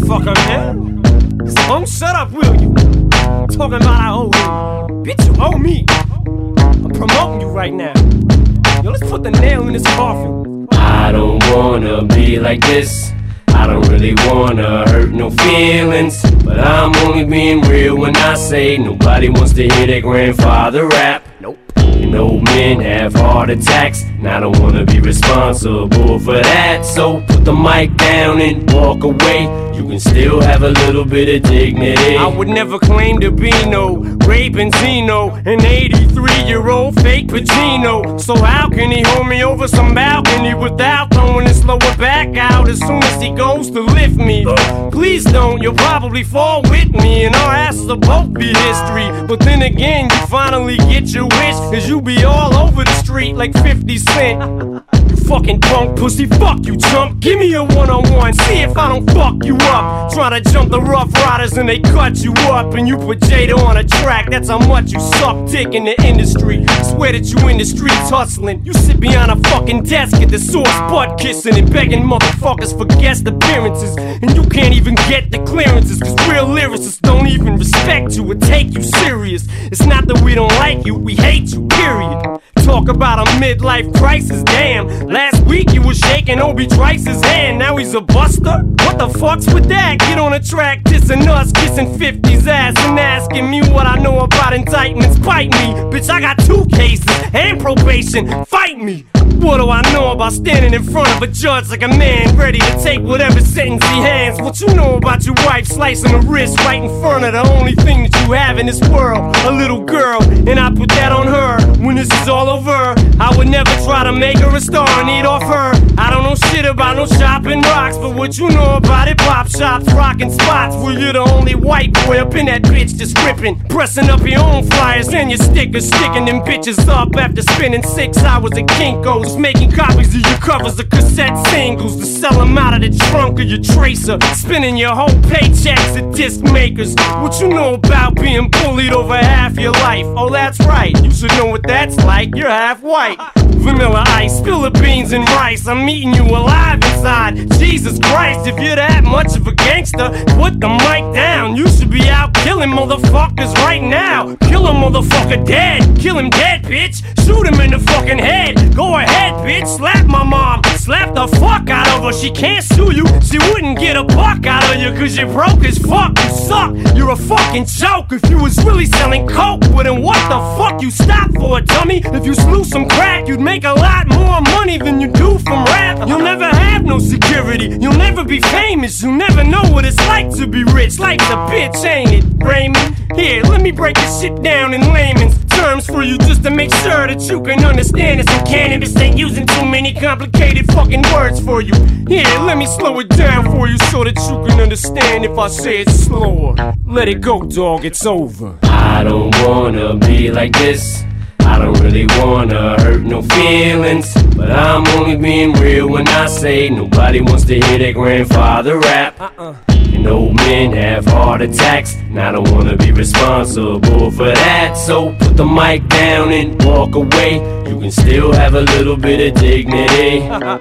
motherfucker, man. Don't shut up, will you? Talking about I owe you. Bitch, you owe me. I'm promoting you right now. Yo, let's put the nail in this coffin. I don't wanna be like this. I don't really wanna hurt no feelings, but I'm only being real when I say nobody wants to hear their grandfather rap. Nope. You know men have heart attacks, and I don't wanna be responsible for that. So put the mic down and walk away. You can still have a little bit of dignity. I would never claim to be no Ray Benzino, an 83-year-old fake Pacino. So how can he hold me over some balcony without throwing his lower back out as soon as he goes to lift me? Please don't, you'll probably fall with me, and our asses will both be history. But then again, you finally get your wish, cause you be all over the street like 50 Cent. You fucking punk pussy, fuck you chump. Give me a one-on-one, see if I don't fuck you up. Try to jump the Rough Riders and they cut you up, and you put Jada on a track, that's how much you suck dick in the industry. Swear that you in the streets hustling. You sit behind a fucking desk at the source, butt kissing and begging motherfuckers for guest appearances, and you can't even get the clearances, cause real lyricists don't even respect you or take you serious. It's not that we don't like you, we hate you, period. Talk about a midlife crisis, damn. Last week you was shaking Obi Trice's hand, now he's a buster? What the fuck's with that? Get on a track dissing us, kissing 50's ass and asking me what I know about indictments. Bite me, bitch, I got 2 cases and probation, fight me. What do I know about standing in front of a judge like a man ready to take whatever sentence he hands? What you know about your wife slicing her wrist right in front of the only thing that you have in this world, a little girl, and I put that on her. When this is all over, I would never try to make her a star and eat off her. I don't know shit about no shopping rocks, but what you know about it, pop shops, rockin' spots where you're the only white boy up in that bitch just ripping, pressing up your own flyers and your stickers, sticking them bitches up after spending 6 hours at Kinko's, making copies of your covers of cassette singles to sell them out of the trunk of your Tracer, spending your whole paychecks at disc makers. What you know about being bullied over half your life? Oh, that's right, you should know what that's like, you're half white. Vanilla ice, spill the beans and rice, I'm eating you alive inside. Jesus Christ, if you're that much of a gangster, put the mic down. You should be out killing motherfuckers right now. Kill a motherfucker dead, kill him dead, bitch. Shoot him in the fucking head. Go ahead, bitch, slap my mom, slap the fuck out of her. She can't sue you, she wouldn't get a buck out of you, cause you're broke as fuck, you suck, you're a fucking joke. If you was really selling coke, well then what the fuck you stop for, dummy? If you slew some crack, you'd make a lot more money than you do from rap. You'll never have no security, you'll never be famous, you'll never know what it's like to be rich. Life's a bitch, ain't it, Raymond? Here, let me break this shit down in layman's terms for you, just to make sure that you can understand it. Some cannabis ain't using too many complicated fucking words for you. Here, let me slow it down for you so that you can understand if I say it slower. Let it go, dog, it's over. I don't wanna be like this. I don't really wanna hurt no feelings, but I'm only being real when I say nobody wants to hear their grandfather rap. You know men have heart attacks, and I don't wanna be responsible for that. So put the mic down and walk away. You can still have a little bit of dignity.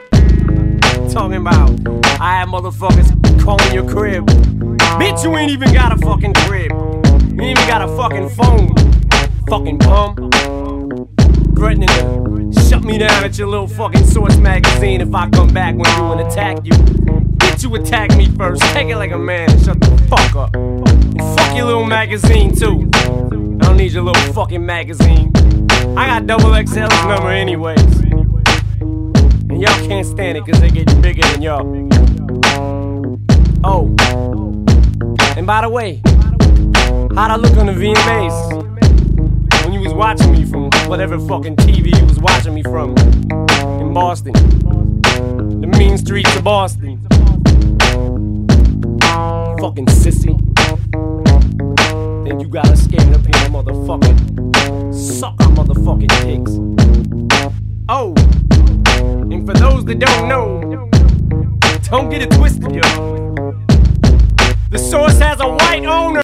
Talking about I have motherfuckers calling your crib. Bitch, you ain't even got a fucking crib. You ain't even got a fucking phone. Fucking bum. Threatening to shut me down at your little fucking Source magazine if I come back one you and attack you. Bitch, you attack me first. Take it like a man and shut the fuck up. And fuck your little magazine too. I don't need your little fucking magazine. I got XXL's number anyways. And y'all can't stand it cause they get bigger than y'all. Oh, and by the way, how'd I look on the VMAs? When you was watching me from whatever fucking TV you was watching me from in Boston, the mean streets of Boston. Fucking sissy. Think you got us scared up here, motherfucker. Suck our motherfucking dicks. Oh, and for those that don't know, don't get it twisted, yo. The Source has a white owner.